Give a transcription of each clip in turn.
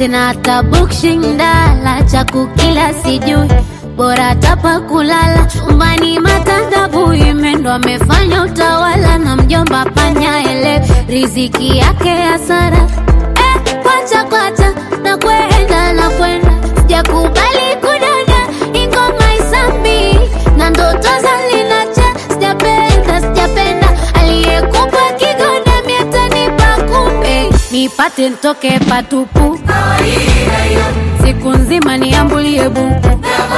sina hata bukshindala cha kukila sijui, bora tapa kulala chumbani matandabu. Imendo amefanya utawala na mjomba panya ele riziki yake hasara. Kwacha kwacha na kwenda sijakubali kudada ingoma isambi na ndoto zalinacha. Sijapenda aliyekupa kigoda miatanipa kumbe nipate ntoke patupu. Siku nzima niambulie buku,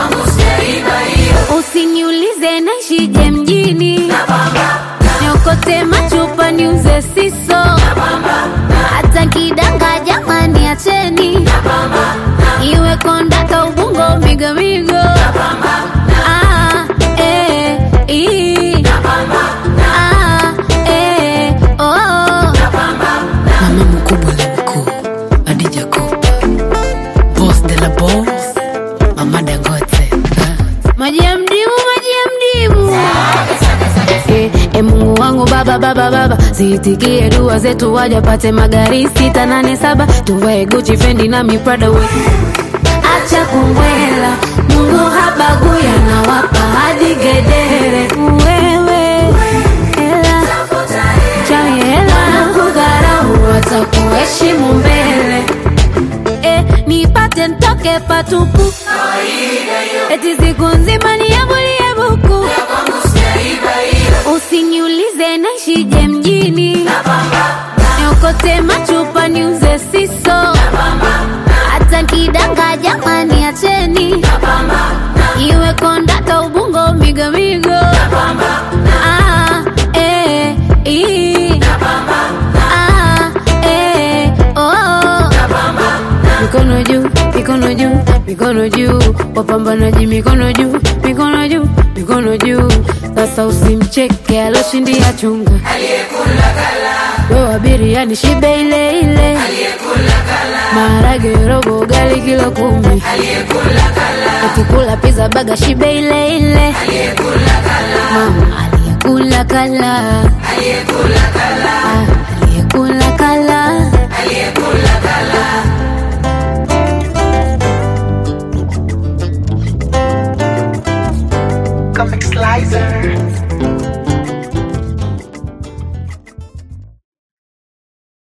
usiniulize naishije mjini, niokote machupa niuze siso, hata kidanga jamani acheni, iwe kondaka ubungo migo Mama mkubwa na mkuu Adija Kopa, boss de la boss, Mama Dangote. Maji ya mdimu Mungu wangu baba ziitikie dua zetu, wajapate magari 687, tuvae Gucci, Fendi na mi Prada we. Acha kumbwela, Mungu habagui anawapa hadi gedere. Wewe hela chawi hela kudharau watakuheshimu mbele. Nipate ntoke patupu, eti siku nzima niambulie buku, usiniulize naishije mjini, niokote machupa niuze siso, hata kidanga jamani acheni, iwe kondaka ubungo migo mikono juu, wapambanaji mikono juu. Sasa usimcheke aloshindia chunga, Aliyekula kala, wewe biriani shibe ile, aliyekula kala, maharage robo ugali kilo 10, aliyekula kala, ukikula pizza baga shibe ile, aliyekula kala, mama aliyekula kala.